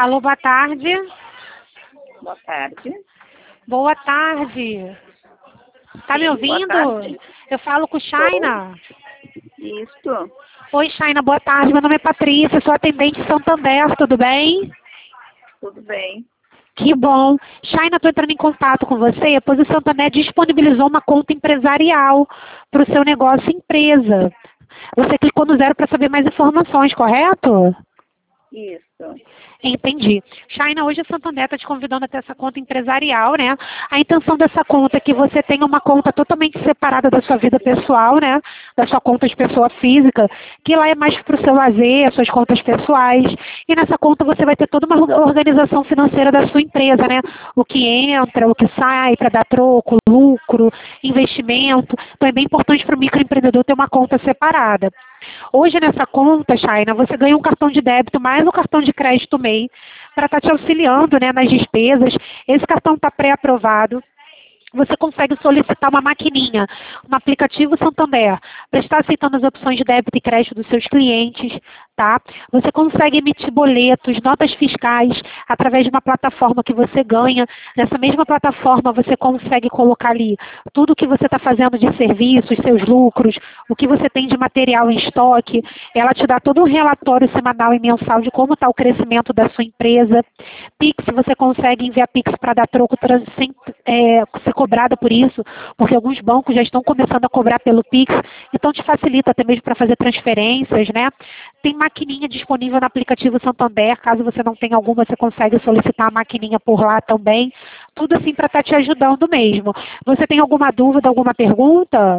Alô, boa tarde. Boa tarde. Boa tarde. Tá me Sim, ouvindo? boa tarde. Eu falo com Shaina. Isso. Oi, Shaina, boa tarde. Meu nome é Patrícia, sou atendente de Santander, tudo bem? Tudo bem. Que bom. Shaina, estou entrando em contato com você, pois o Santander disponibilizou uma conta empresarial para o seu negócio empresa. Você clicou no 0 para saber mais informações, correto? Isso. Entendi. Shaina, hoje a Santander está te convidando a ter essa conta empresarial, né? A intenção dessa conta é que você tenha uma conta totalmente separada da sua vida pessoal, né? Da sua conta de pessoa física, que lá é mais para o seu lazer, as suas contas pessoais. E nessa conta você vai ter toda uma organização financeira da sua empresa, né? O que entra, o que sai para dar troco, lucro, investimento. Então é bem importante para o microempreendedor ter uma conta separada. Hoje nessa conta, Shaina, você ganha um cartão de débito mais um cartão de crédito MEI para estar te auxiliando, né, nas despesas. Esse cartão está pré-aprovado. Você consegue solicitar uma maquininha no aplicativo Santander para estar aceitando as opções de débito e crédito dos seus clientes, tá? Você consegue emitir boletos, notas fiscais através de uma plataforma que você ganha. Nessa mesma plataforma você consegue colocar ali tudo o que você está fazendo de serviços, seus lucros, o que você tem de material em estoque. Ela te dá todo um relatório semanal e mensal de como está o crescimento da sua empresa. Pix, você consegue enviar Pix para dar troco sem ser cobrada por isso, porque alguns bancos já estão começando a cobrar pelo Pix, então te facilita até mesmo para fazer transferências, né? Tem maquininha disponível no aplicativo Santander, caso você não tenha alguma, você consegue solicitar a maquininha por lá também. Tudo assim para estar te ajudando mesmo. Você tem alguma dúvida, alguma pergunta?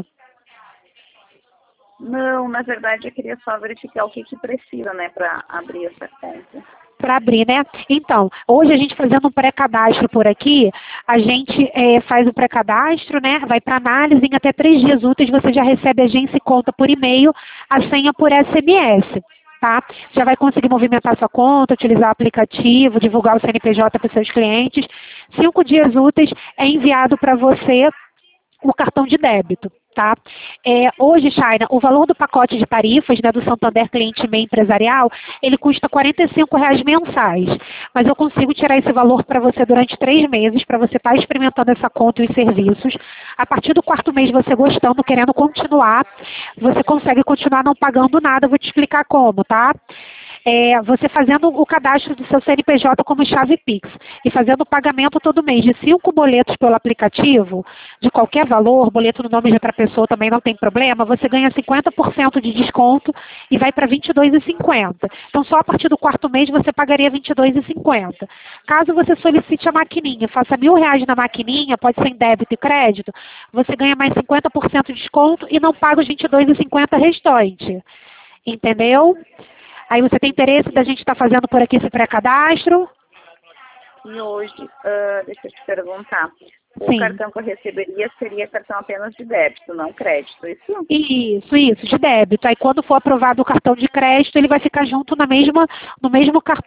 Não, na verdade eu queria só verificar o que precisa, né, para abrir essa conta. Para abrir, né? Então, hoje a gente fazendo um pré-cadastro por aqui, a gente faz o pré-cadastro, né? Vai para análise, em até 3 dias úteis você já recebe a agência e conta por e-mail, a senha por SMS. Tá? Já vai conseguir movimentar sua conta, utilizar o aplicativo, divulgar o CNPJ para os seus clientes. 5 dias úteis é enviado para você o cartão de débito. Tá? Hoje, Shaina, o valor do pacote de tarifas, né, do Santander Cliente MEI Empresarial, ele custa R$ 45,00 mensais. Mas eu consigo tirar esse valor para você durante 3 meses, para você estar experimentando essa conta e os serviços. A partir do 4º mês, você gostando, querendo continuar, você consegue continuar não pagando nada. Vou te explicar como, tá? Você fazendo o cadastro do seu CNPJ como chave Pix e fazendo o pagamento todo mês de 5 boletos pelo aplicativo, de qualquer valor, boleto no nome de outra pessoa também não tem problema, você ganha 50% de desconto e vai para R$ 22,50. Então, só a partir do 4º mês você pagaria R$ 22,50. Caso você solicite a maquininha, faça R$ 1.000 na maquininha, pode ser em débito e crédito, você ganha mais 50% de desconto e não paga os R$ 22,50 restantes. Entendeu? Aí você tem interesse da gente estar fazendo por aqui esse pré-cadastro? E hoje, deixa eu te perguntar, o Sim. cartão que eu receberia seria cartão apenas de débito, não crédito, isso? Isso, de débito. Aí quando for aprovado o cartão de crédito, ele vai ficar junto no mesmo cartão